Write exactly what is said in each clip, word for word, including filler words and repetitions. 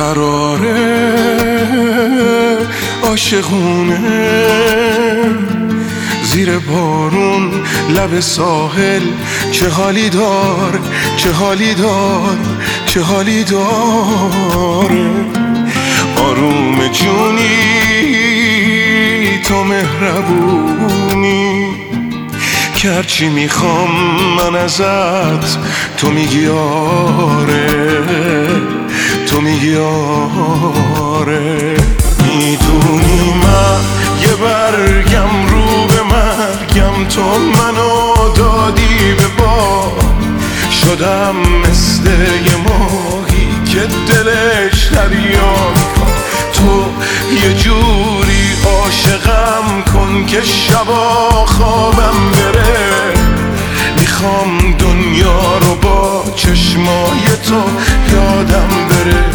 قراره عاشقونه زیر بارون لب ساحل چه حالی دار چه حالی دار چه حالی داره آروم جونی تو مهربونی که هرچی میخوام من ازت تو میگی آره تو میگی آره میدونی من یه برگم رو به مرگم تو منو دادی به باد شدم مثل یه ماهی که دلش دریا تو یه جوری عاشقم کن که شبا خوابم بره میخوام دنیا رو با چشمای تو یادم بره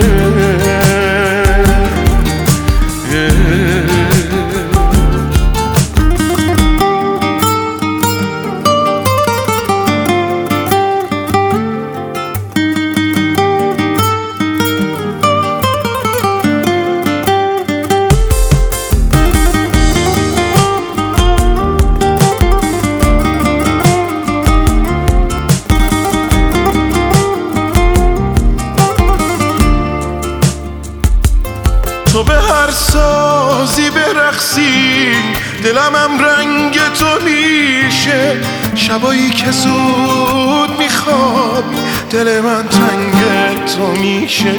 تو به هر سازی برقصی دلمم رنگ تو میشه شبایی که زود میخوابی دل من تنگ تو میشه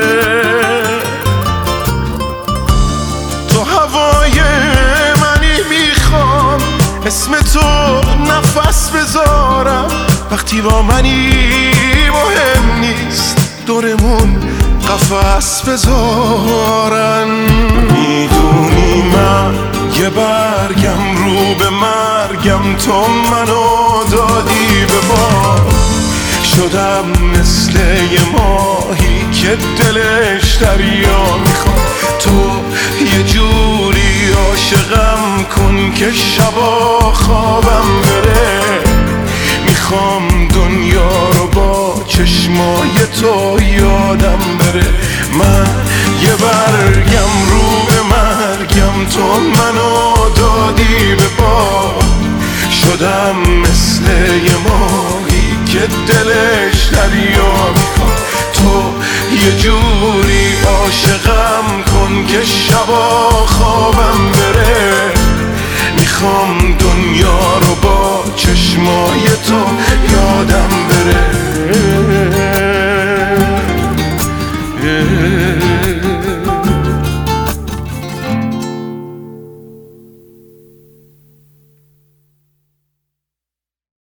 تو هوای منی میخوام اسم تو نفس بذارم وقتی با منی مهم نیست دورمون قفس بذارن میدونی من یه برگم رو به مرگم تو منو دادی به باد شدم مثل یه ماهی که دلش دریا میخواد تو یه جوری عاشقم کن که شبا خوابم بره میخوام دنیا رو با چشمای تو یادم بره من یه برگم رو به مرگم تو منو دادی به باد شدم مثل یه ماهی که دلش دریا میخواد تو یه جوری عاشقم کن که شبا خوابم بره میخوام دنیا رو با چشمای تو یادم بره